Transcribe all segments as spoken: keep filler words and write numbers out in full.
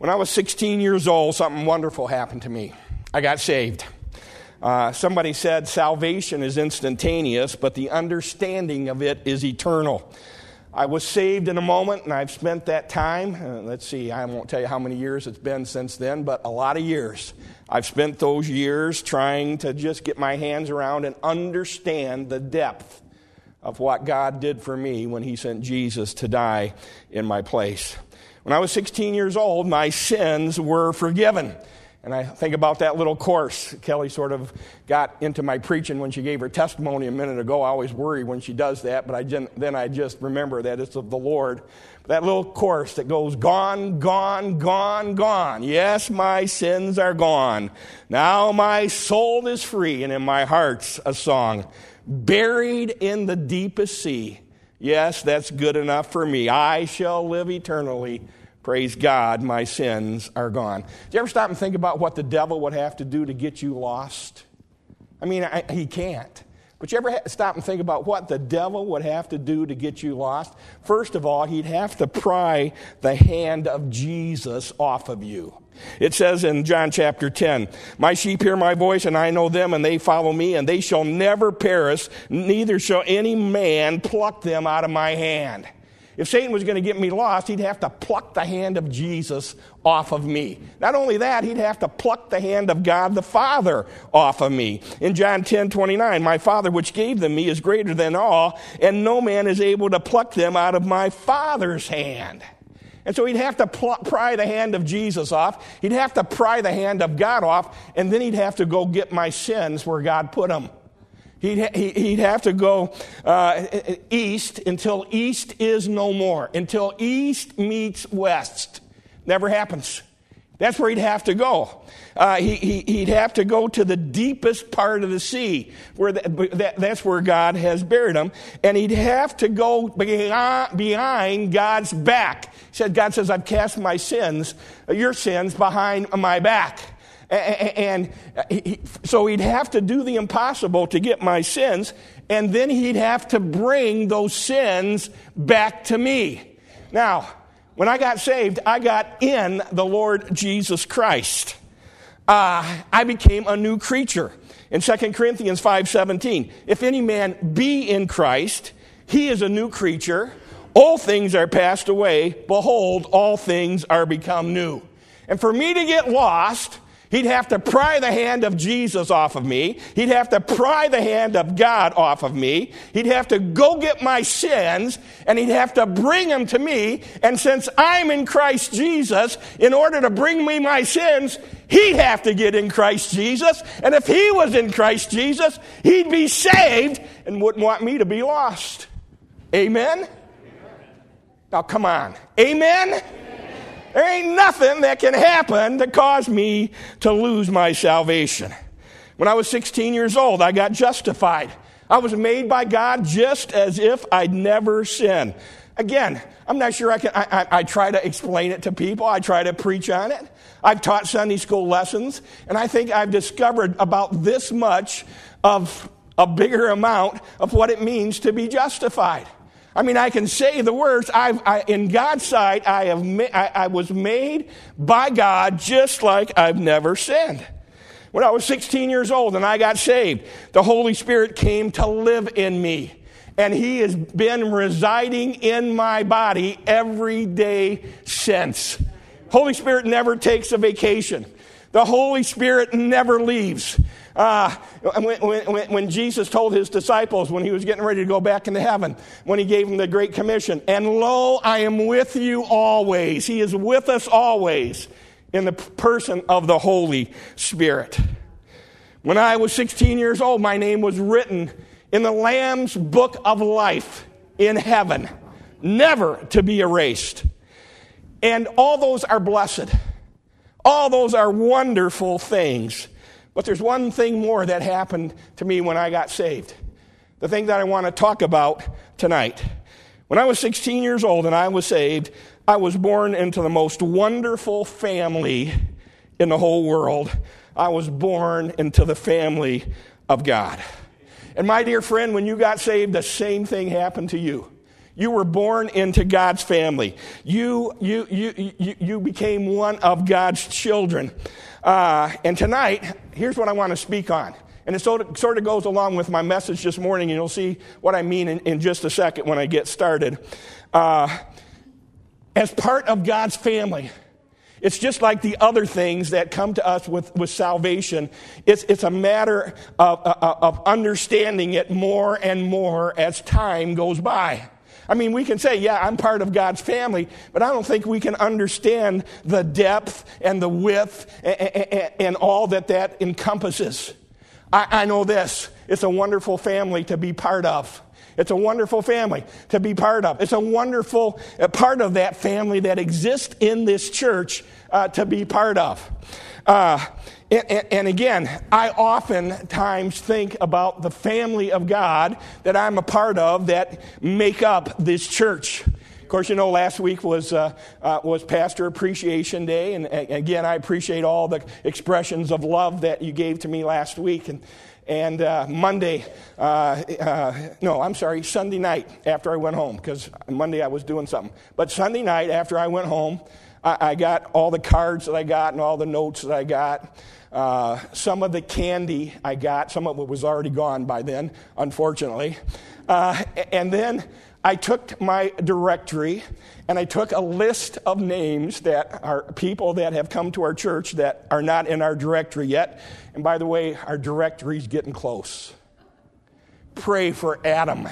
When I was sixteen years old, something wonderful happened to me. I got saved. Uh, somebody said salvation is instantaneous, but the understanding of it is eternal. I was saved in a moment, and I've spent that time. Uh, let's see, I won't tell you how many years it's been since then, but a lot of years. I've spent those years trying to just get my hands around and understand the depth of what God did for me when he sent Jesus to die in my place. When I was sixteen years old, my sins were forgiven. And I think about that little course. Kelly sort of got into my preaching when she gave her testimony a minute ago. I always worry when she does that, but I then I just remember that it's of the Lord. That little course that goes, gone, gone, gone, gone. Yes, my sins are gone. Now my soul is free, and in my heart's a song. Buried in the deepest sea. Yes, that's good enough for me. I shall live eternally. Praise God, my sins are gone. Do you ever stop and think about what the devil would have to do to get you lost? I mean, I, he can't. But you ever ha- stop and think about what the devil would have to do to get you lost? First of all, he'd have to pry the hand of Jesus off of you. It says in John chapter ten, my sheep hear my voice, and I know them, and they follow me, and they shall never perish, neither shall any man pluck them out of my hand. If Satan was going to get me lost, he'd have to pluck the hand of Jesus off of me. Not only that, he'd have to pluck the hand of God the Father off of me. In John ten twenty-nine, my Father which gave them me is greater than all, and no man is able to pluck them out of my Father's hand. And so he'd have to pl- pry the hand of Jesus off. He'd have to pry the hand of God off, and then he'd have to go get my sins where God put them. He'd, ha- he'd have to go uh, east until east is no more, until east meets west. Never happens. That's where he'd have to go. Uh, he, he, he'd have to go to the deepest part of the sea, where the, that, that's where God has buried him, and he'd have to go behind, behind God's back. He said, God says, I've cast my sins, your sins, behind my back. And he, so he'd have to do the impossible to get my sins, and then he'd have to bring those sins back to me. Now, when I got saved, I got in the Lord Jesus Christ. Uh, I became a new creature. In Second Corinthians five seventeen, if any man be in Christ, he is a new creature. All things are passed away. Behold, all things are become new. And for me to get lost, he'd have to pry the hand of Jesus off of me. He'd have to pry the hand of God off of me. He'd have to go get my sins, and he'd have to bring them to me. And since I'm in Christ Jesus, in order to bring me my sins, he'd have to get in Christ Jesus. And if he was in Christ Jesus, he'd be saved and wouldn't want me to be lost. Amen? Amen. Now, come on. Amen? Amen? There ain't nothing that can happen to cause me to lose my salvation. When I was sixteen years old, I got justified. I was made by God just as if I'd never sinned. Again, I'm not sure I can, I, I, I try to explain it to people. I try to preach on it. I've taught Sunday school lessons, and I think I've discovered about this much of a bigger amount of what it means to be justified. I mean, I can say the words, I've, I, in God's sight, I, have ma- I, I was made by God just like I've never sinned. When I was sixteen years old and I got saved, the Holy Spirit came to live in me. And he has been residing in my body every day since. Holy Spirit never takes a vacation. The Holy Spirit never leaves. Uh, when, when, when Jesus told his disciples when he was getting ready to go back into heaven, when he gave them the Great Commission, and lo, I am with you always. He is with us always in the person of the Holy Spirit. When I was sixteen years old, my name was written in the Lamb's Book of Life in heaven, never to be erased. And all those are blessed. All those are wonderful things. But there's one thing more that happened to me when I got saved. The thing that I want to talk about tonight. When I was sixteen years old and I was saved, I was born into the most wonderful family in the whole world. I was born into the family of God. And my dear friend, when you got saved, the same thing happened to you. You were born into God's family. You, you, you, you, you became one of God's children. Uh, and tonight, here's what I want to speak on. And it sort of, sort of goes along with my message this morning, and you'll see what I mean in, in just a second when I get started. Uh, as part of God's family, it's just like the other things that come to us with, with salvation. It's, it's a matter of, of, of understanding it more and more as time goes by. I mean, we can say, yeah, I'm part of God's family, but I don't think we can understand the depth and the width and, and, and all that that encompasses. I, I know this. It's a wonderful family to be part of. It's a wonderful family to be part of. It's a wonderful uh, part of that family that exists in this church uh, to be part of. Uh, and, and again, I oftentimes think about the family of God that I'm a part of that make up this church. Of course, you know, last week was uh, uh, was Pastor Appreciation Day, and uh, again, I appreciate all the expressions of love that you gave to me last week. And and uh, Monday, uh, uh, no, I'm sorry, Sunday night after I went home, because Monday I was doing something. But Sunday night after I went home, I, I got all the cards that I got and all the notes that I got. Uh, some of the candy I got, some of it was already gone by then, unfortunately. Uh, and then I took my directory and I took a list of names that are people that have come to our church that are not in our directory yet. And by the way, our directory's getting close. Pray for Adam.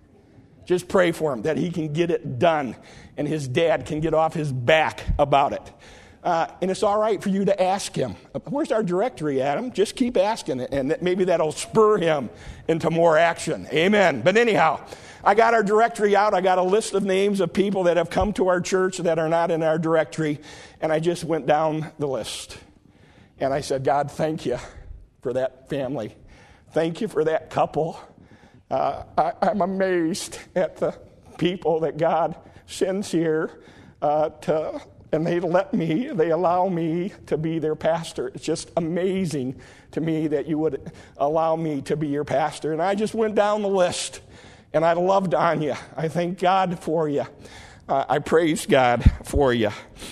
Just pray for him that he can get it done and his dad can get off his back about it. Uh, and it's all right for you to ask him, where's our directory, Adam? Just keep asking it, and maybe that'll spur him into more action. Amen. But anyhow, I got our directory out. I got a list of names of people that have come to our church that are not in our directory, and I just went down the list. And I said, God, thank you for that family. Thank you for that couple. Uh, I, I'm amazed at the people that God sends here uh, to... And they let me, they allow me to be their pastor. It's just amazing to me that you would allow me to be your pastor. And I just went down the list, and I loved on you. I thank God for you. Uh, I praise God for you.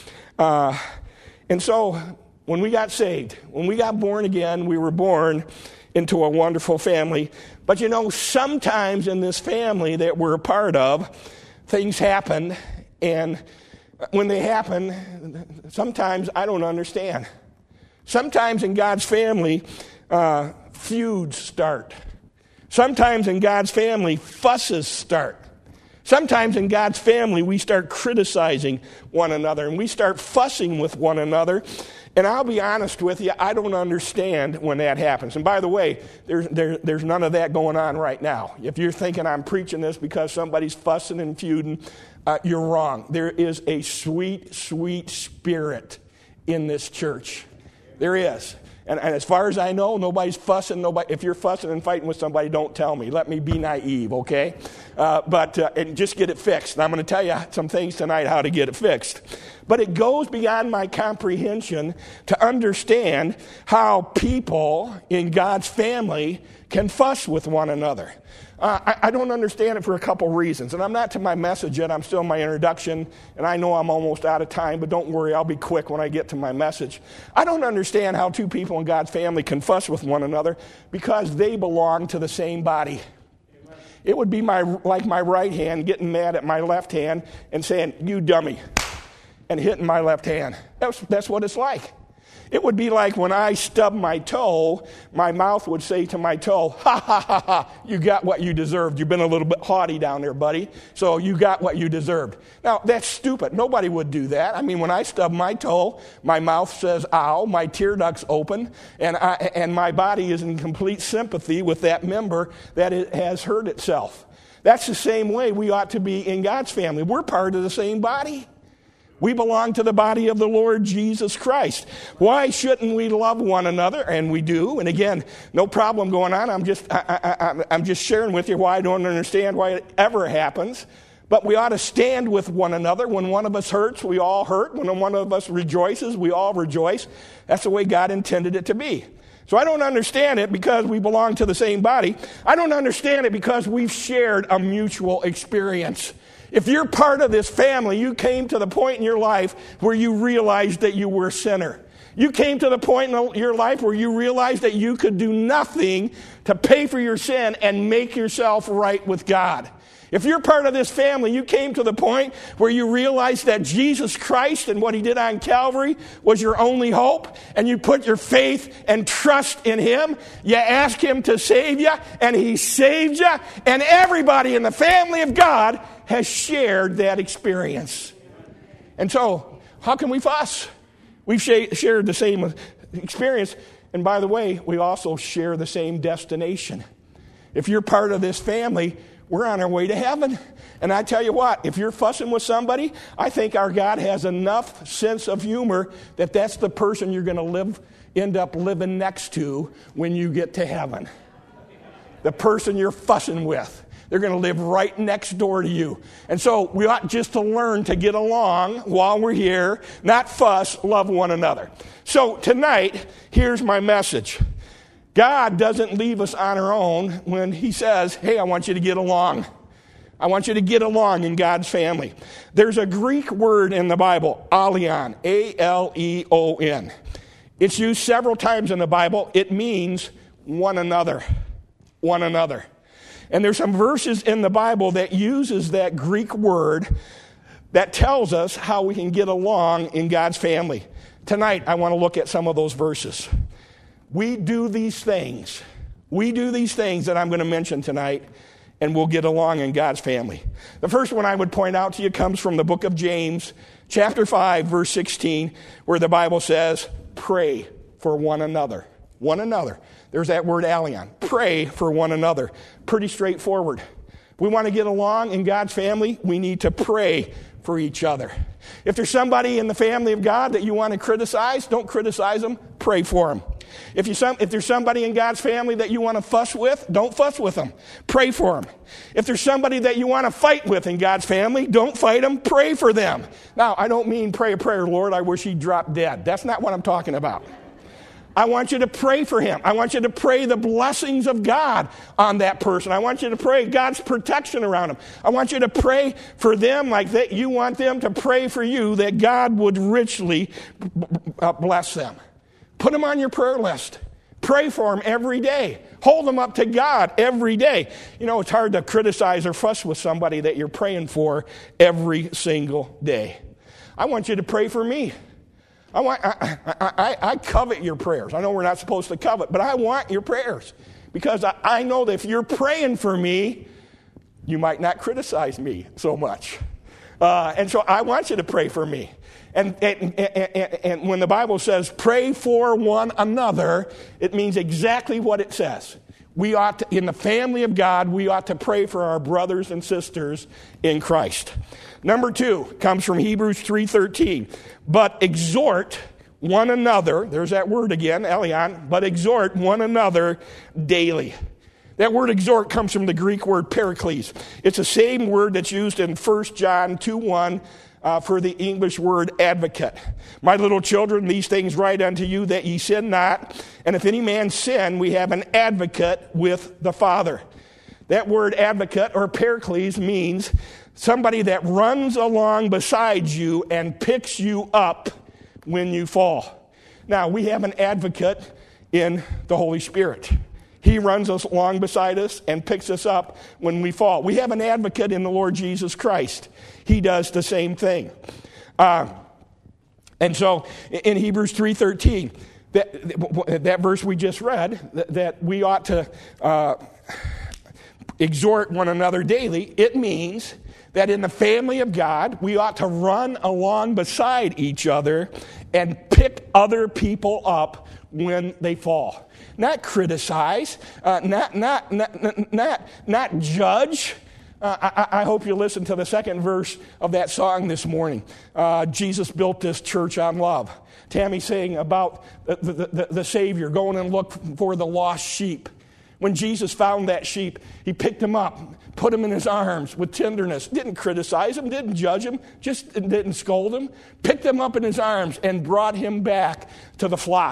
Uh, and so when we got saved, when we got born again, we were born into a wonderful family. But you know, sometimes in this family that we're a part of, things happen, and when they happen, sometimes I don't understand. Sometimes in God's family, uh, feuds start. Sometimes in God's family, fusses start. Sometimes in God's family, we start criticizing one another and we start fussing with one another. And I'll be honest with you, I don't understand when that happens. And by the way, there's, there, there's none of that going on right now. If you're thinking I'm preaching this because somebody's fussing and feuding, uh, you're wrong. There is a sweet, sweet spirit in this church. There is. And, and as far as I know, nobody's fussing. Nobody. If you're fussing and fighting with somebody, don't tell me. Let me be naive, okay? Uh, but uh, and just get it fixed. And I'm going to tell you some things tonight how to get it fixed. But it goes beyond my comprehension to understand how people in God's family can fuss with one another. Uh, I, I don't understand it for a couple reasons. And I'm not to my message yet. I'm still in my introduction. And I know I'm almost out of time, but don't worry. I'll be quick when I get to my message. I don't understand how two people in God's family can fuss with one another because they belong to the same body. Amen. It would be my like my right hand getting mad at my left hand and saying, "You dummy," and hitting my left hand. That's, that's what it's like. It would be like when I stub my toe, my mouth would say to my toe, ha, ha, ha, ha, you got what you deserved. You've been a little bit haughty down there, buddy, so you got what you deserved. Now, that's stupid. Nobody would do that. I mean, when I stub my toe, my mouth says, ow, my tear ducts open, and, I, and my body is in complete sympathy with that member that it has hurt itself. That's the same way we ought to be in God's family. We're part of the same body. We belong to the body of the Lord Jesus Christ. Why shouldn't we love one another? And we do. And again, no problem going on. I'm just, I, I, I'm just sharing with you why I don't understand why it ever happens. But we ought to stand with one another. When one of us hurts, we all hurt. When one of us rejoices, we all rejoice. That's the way God intended it to be. So I don't understand it because we belong to the same body. I don't understand it because we've shared a mutual experience. If you're part of this family, you came to the point in your life where you realized that you were a sinner. You came to the point in your life where you realized that you could do nothing to pay for your sin and make yourself right with God. If you're part of this family, you came to the point where you realized that Jesus Christ and what he did on Calvary was your only hope, and you put your faith and trust in him. You ask him to save you, and he saved you, and everybody in the family of God has shared that experience. And so, how can we fuss? We've shared the same experience, and by the way, we also share the same destination. If you're part of this family, we're on our way to heaven. And I tell you what, if you're fussing with somebody, I think our God has enough sense of humor that that's the person you're going to live, end up living next to when you get to heaven. The person you're fussing with. They're going to live right next door to you. And so we ought just to learn to get along while we're here, not fuss, love one another. So tonight, here's my message. God doesn't leave us on our own when he says, hey, I want you to get along. I want you to get along in God's family. There's a Greek word in the Bible, aleon, A L E O N. It's used several times in the Bible. It means one another, one another. And there's some verses in the Bible that uses that Greek word that tells us how we can get along in God's family. Tonight, I want to look at some of those verses. We do these things. We do these things that I'm going to mention tonight, and we'll get along in God's family. The first one I would point out to you comes from the book of James, chapter five, verse sixteen, where the Bible says, pray for one another. One another. There's that word aleon. Pray for one another. Pretty straightforward. If we want to get along in God's family, we need to pray for each other. If there's somebody in the family of God that you want to criticize, don't criticize them. Pray for them. If, you some, if there's somebody in God's family that you want to fuss with, don't fuss with them. Pray for them. If there's somebody that you want to fight with in God's family, don't fight them. Pray for them. Now, I don't mean pray a prayer, Lord, I wish he'd drop dead. That's not what I'm talking about. I want you to pray for him. I want you to pray the blessings of God on that person. I want you to pray God's protection around them. I want you to pray for them like that. You want them to pray for you that God would richly bless them. Put them on your prayer list. Pray for them every day. Hold them up to God every day. You know, it's hard to criticize or fuss with somebody that you're praying for every single day. I want you to pray for me. I want. I, I, I, I covet your prayers. I know we're not supposed to covet, but I want your prayers. Because I, I know that if you're praying for me, you might not criticize me so much. Uh, and so I want you to pray for me. And, and, and, and when the Bible says pray for one another, it means exactly what it says. We ought to, in the family of God, we ought to pray for our brothers and sisters in Christ. Number two comes from Hebrews three thirteen. But exhort one another, there's that word again, aleon, but exhort one another daily. That word exhort comes from the Greek word paraklesis. It's the same word that's used in First John two one uh, for the English word advocate. My little children, these things write unto you that ye sin not. And if any man sin, we have an advocate with the Father. That word advocate or paraklesis means somebody that runs along beside you and picks you up when you fall. Now, we have an advocate in the Holy Spirit. He runs us along beside us and picks us up when we fall. We have an advocate in the Lord Jesus Christ. He does the same thing. Uh, and so in Hebrews three thirteen, that, that verse we just read, that, that we ought to uh, exhort one another daily, it means that in the family of God, we ought to run along beside each other and pick other people up when they fall. Not criticize, uh, not, not, not, not, not judge. Uh, I, I hope you listen to the second verse of that song this morning. Uh, Jesus built this church on love. Tammy saying about the, the, the, the Savior going and look for the lost sheep. When Jesus found that sheep, he picked him up, put him in his arms with tenderness, didn't criticize him, didn't judge him, just didn't scold him, picked him up in his arms and brought him back to the flock.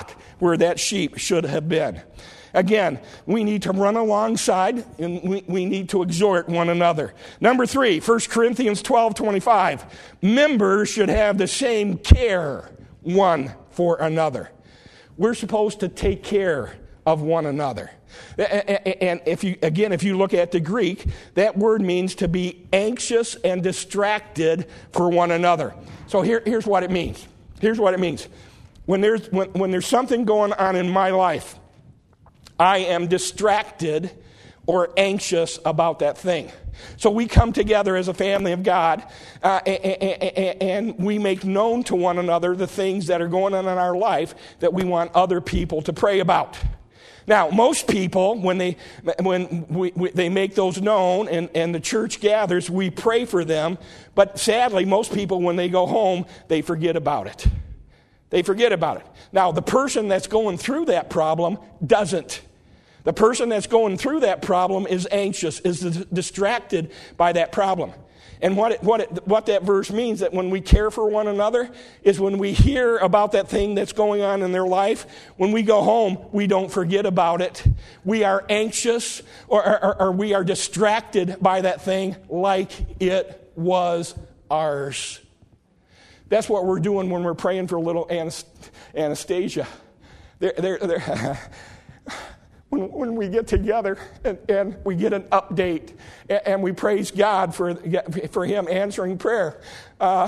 where that sheep should have been. Again, we need to run alongside and we, we need to exhort one another. Number three, First Corinthians twelve twenty-five. Members should have the same care one for another. We're supposed to take care of one another. And if you, again, if you look at the Greek, that word means to be anxious and distracted for one another. So here, here's what it means. Here's what it means. When there's, when, when there's something going on in my life, I am distracted or anxious about that thing. So we come together as a family of God, uh, and, and we make known to one another the things that are going on in our life that we want other people to pray about. Now, most people, when they when we, we, they make those known and, and the church gathers, we pray for them. But sadly, most people, when they go home, they forget about it. They forget about it. Now, the person that's going through that problem doesn't. The person that's going through that problem is anxious, is distracted by that problem. And what it, what it, what that verse means, that when we care for one another, is when we hear about that thing that's going on in their life, when we go home, we don't forget about it. We are anxious or, or, or we are distracted by that thing like it was ours. That's what we're doing when we're praying for little Anastasia. They're, they're, they're When, when we get together and, and we get an update and, and we praise God for, for Him answering prayer. Uh,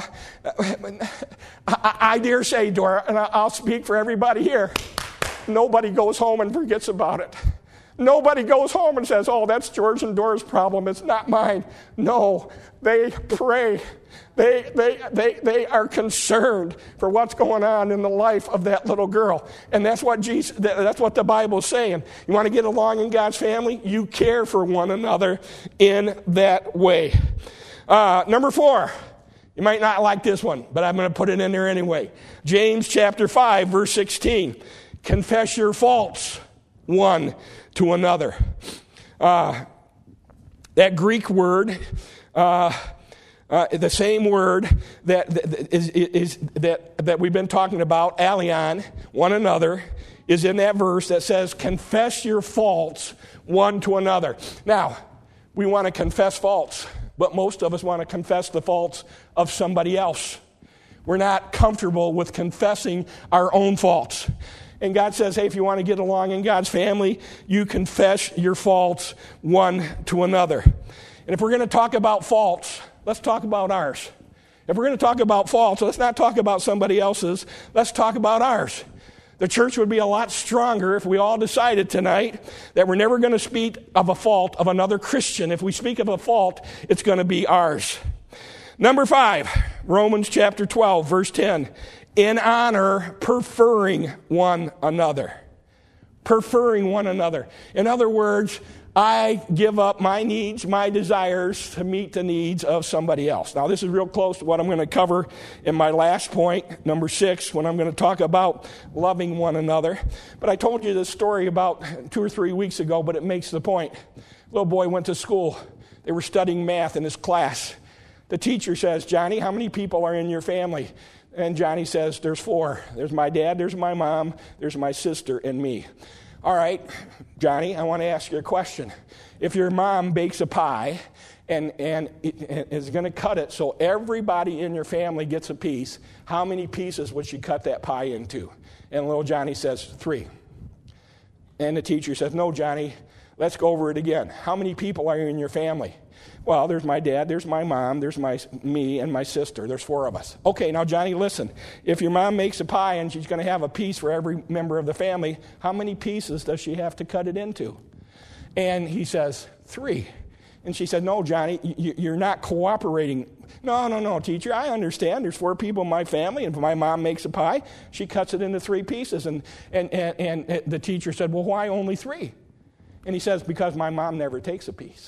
I, I dare say, Dora, and I'll speak for everybody here, nobody goes home and forgets about it. Nobody goes home and says, oh, that's George and Dora's problem. It's not mine. No, they pray. They, they, they, they are concerned for what's going on in the life of that little girl. And that's what Jesus, that's what the Bible's saying. You want to get along in God's family? You care for one another in that way. Uh, number four, you might not like this one, but I'm going to put it in there anyway. James chapter five, verse sixteen. Confess your faults one to another. Uh, that Greek word, uh, uh, the same word that, that is, is that that we've been talking about, allion, one another, is in that verse that says, confess your faults one to another. Now, we want to confess faults, but most of us want to confess the faults of somebody else. We're not comfortable with confessing our own faults. And God says, hey, if you want to get along in God's family, you confess your faults one to another. And if we're going to talk about faults, let's talk about ours. If we're going to talk about faults, let's not talk about somebody else's. Let's talk about ours. The church would be a lot stronger if we all decided tonight that we're never going to speak of a fault of another Christian. If we speak of a fault, it's going to be ours. Number five, Romans chapter twelve, verse ten. In honor, preferring one another. Preferring one another. In other words, I give up my needs, my desires to meet the needs of somebody else. Now, this is real close to what I'm going to cover in my last point, number six, when I'm going to talk about loving one another. But I told you this story about two or three weeks ago, but it makes the point. Little boy went to school. They were studying math in his class. The teacher says, Johnny, how many people are in your family? And Johnny says, there's four. There's my dad, there's my mom, there's my sister, and me. All right, Johnny, I want to ask you a question. If your mom bakes a pie and, and is going to cut it so everybody in your family gets a piece, how many pieces would she cut that pie into? And little Johnny says, three. And the teacher says, no, Johnny, let's go over it again. How many people are in your family? Well, there's my dad, there's my mom, there's my me, and my sister. There's four of us. Okay, now, Johnny, listen. If your mom makes a pie and she's going to have a piece for every member of the family, how many pieces does she have to cut it into? And he says, three. And she said, no, Johnny, you're not cooperating. No, no, no, teacher, I understand. There's four people in my family, and if my mom makes a pie, she cuts it into three pieces. And, and, and, and the teacher said, well, why only three? And he says, because my mom never takes a piece.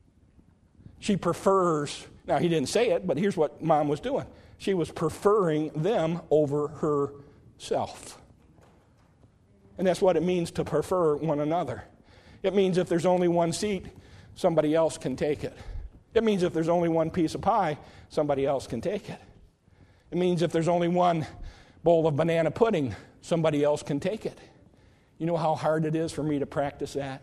She prefers, now he didn't say it, but here's what mom was doing. She was preferring them over herself. And that's what it means to prefer one another. It means if there's only one seat, somebody else can take it. It means if there's only one piece of pie, somebody else can take it. It means if there's only one bowl of banana pudding, somebody else can take it. You know how hard it is for me to practice that?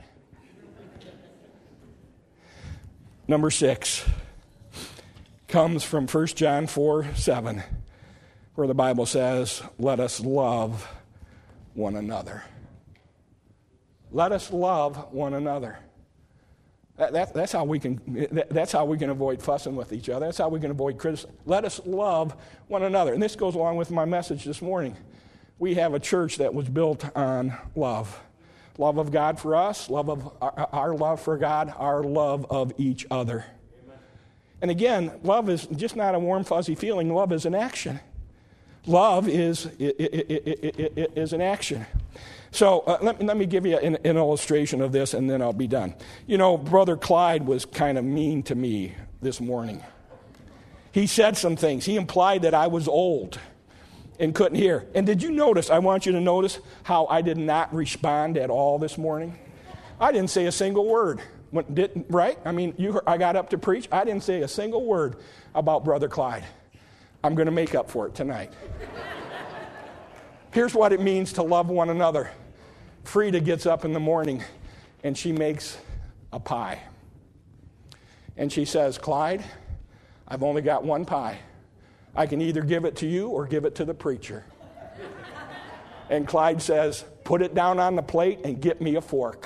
Number six comes from First John four seven, where the Bible says, let us love one another. Let us love one another. That, that, that's how we can. That, that's how we can avoid fussing with each other. That's how we can avoid criticism. Let us love one another. And this goes along with my message this morning. We have a church that was built on love. Love of God for us, love of our, our love for God, our love of each other. Amen. And again, love is just not a warm, fuzzy feeling. Love is an action. Love is, is an action. So uh, let, let me give you an, an illustration of this, and then I'll be done. You know, Brother Clyde was kind of mean to me this morning. He said some things. He implied that I was old and couldn't hear. And did you notice, I want you to notice how I did not respond at all this morning? I didn't say a single word. When, did, right? I mean, you heard, I got up to preach. I didn't say a single word about Brother Clyde. I'm going to make up for it tonight. Here's what it means to love one another. Frida gets up in the morning and she makes a pie. And she says, Clyde, I've only got one pie. I can either give it to you or give it to the preacher. And Clyde says, put it down on the plate and get me a fork.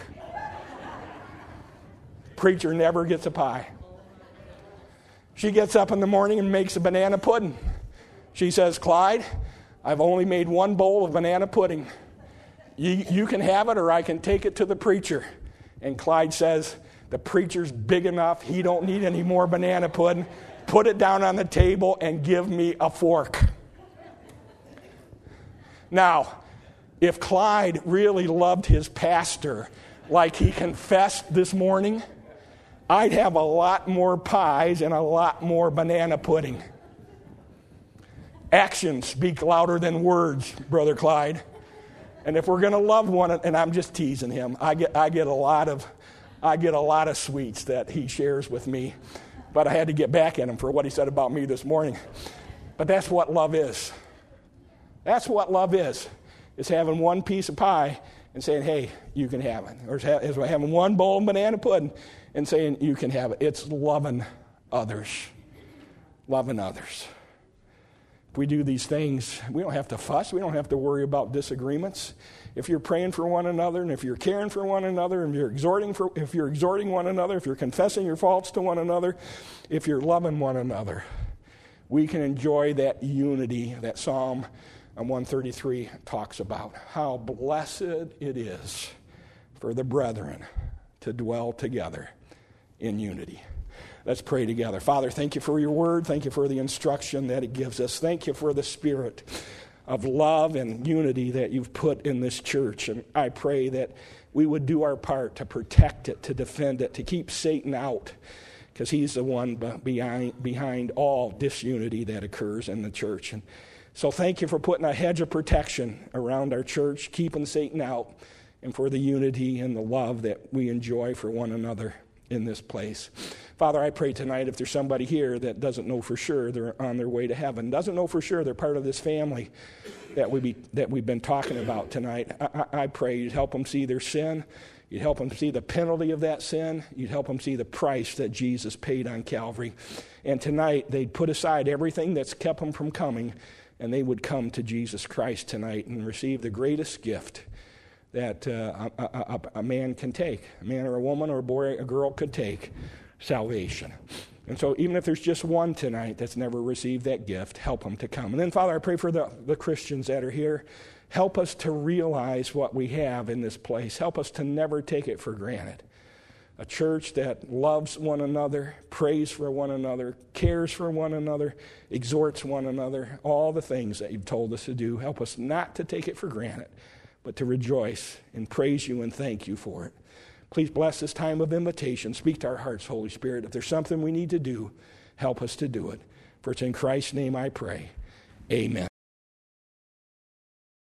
Preacher never gets a pie. She gets up in the morning and makes a banana pudding. She says, Clyde, I've only made one bowl of banana pudding. You, you can have it or I can take it to the preacher. And Clyde says, the preacher's big enough. He don't need any more banana pudding. Put it down on the table and give me a fork. Now, if Clyde really loved his pastor like he confessed this morning, I'd have a lot more pies and a lot more banana pudding. Actions speak louder than words, Brother Clyde. And if we're going to love one, and I'm just teasing him, I get I get a lot of I get a lot of sweets that he shares with me. But I had to get back at him for what he said about me this morning. But that's what love is. That's what love is. It's having one piece of pie and saying, hey, you can have it. Or it's having one bowl of banana pudding and saying, you can have it. It's loving others. Loving others. If we do these things, we don't have to fuss. We don't have to worry about disagreements. If you're praying for one another, and if you're caring for one another, and you're exhorting for, if you're exhorting one another, if you're confessing your faults to one another, if you're loving one another, we can enjoy that unity that Psalm one thirty-three talks about. How blessed it is for the brethren to dwell together in unity. Let's pray together. Father, thank you for your word. Thank you for the instruction that it gives us. Thank you for the spirit of love and unity that you've put in this church. And I pray that we would do our part to protect it, to defend it, to keep Satan out, because he's the one behind, behind all disunity that occurs in the church. And so thank you for putting a hedge of protection around our church, keeping Satan out, and for the unity and the love that we enjoy for one another in this place. Father, I pray tonight if there's somebody here that doesn't know for sure they're on their way to heaven, doesn't know for sure they're part of this family that, we be, that we've been talking about tonight, I, I pray you'd help them see their sin. You'd help them see the penalty of that sin. You'd help them see the price that Jesus paid on Calvary. And tonight they'd put aside everything that's kept them from coming, and they would come to Jesus Christ tonight and receive the greatest gift that uh, a, a, a man can take, a man or a woman or a boy, a girl could take, salvation. And so even if there's just one tonight that's never received that gift, help them to come. And then, Father, I pray for the, the Christians that are here. Help us to realize what we have in this place. Help us to never take it for granted. A church that loves one another, prays for one another, cares for one another, exhorts one another, all the things that you've told us to do. Help us not to take it for granted, but to rejoice and praise you and thank you for it. Please bless this time of invitation. Speak to our hearts, Holy Spirit. If there's something we need to do, help us to do it. For it's in Christ's name I pray. Amen.